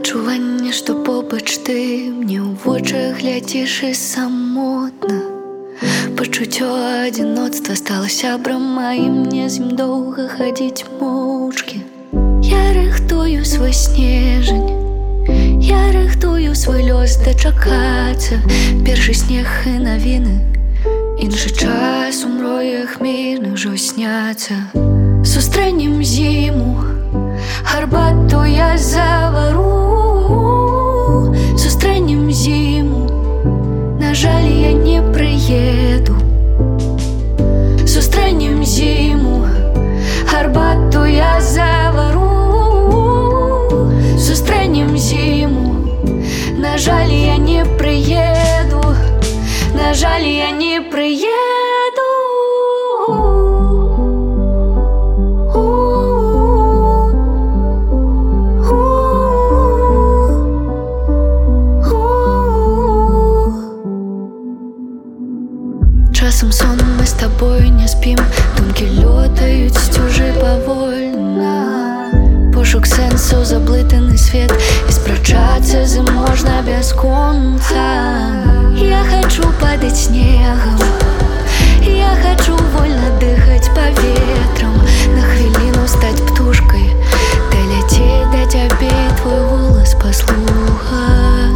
Адчуванне, што побач ты мне ў вочы глядзіш і самотна. Пачуццё адзіноцтва стала сябрам маім, мне з ім доўга хадзіць моўчкі. Я рыхтую свой снежань, я рыхтую свой лёс дачакацца. Першы снег і навіны, іншы час у мроях мірных ужо сняцца. Сустрэнем зіму, гарбату я завару. Сустрэнем зіму, на жаль, я не прыеду. Сустрэнем зіму, гарбату я завару. Сустрэнем зіму, на жаль, я не прыеду. На жаль, я не прыеду. Часам сон мы з табой не спім, думкі лётаюць сцюжы павольна. Пошук сэнсаў, заблытаны свет, і спрачацца з ім можна бясконца. Я хочу падаць снегам, я хочу вольна дыхаць паветрам. На хвіліну стаць птушкай, даляцець да цябе і твой голас паслухаць.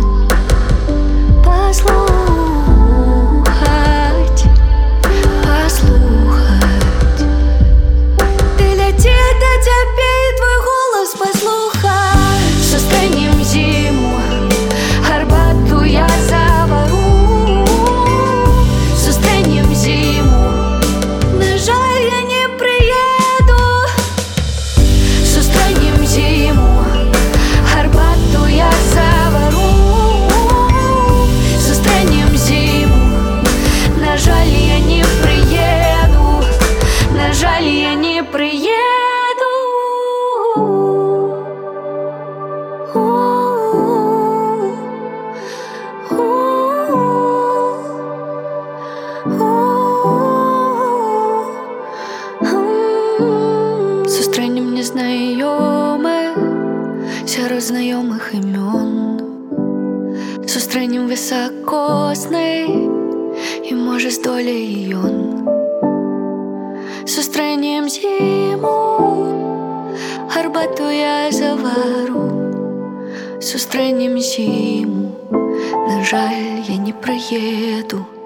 Сустрэнем незнаёмых сярод знаёмых імён. Сустрэнем высакоснай, і можа здолее ён. Сустрэнем зіму, гарбату я завару. Сустрэнем зіму, на жаль, я не прыеду.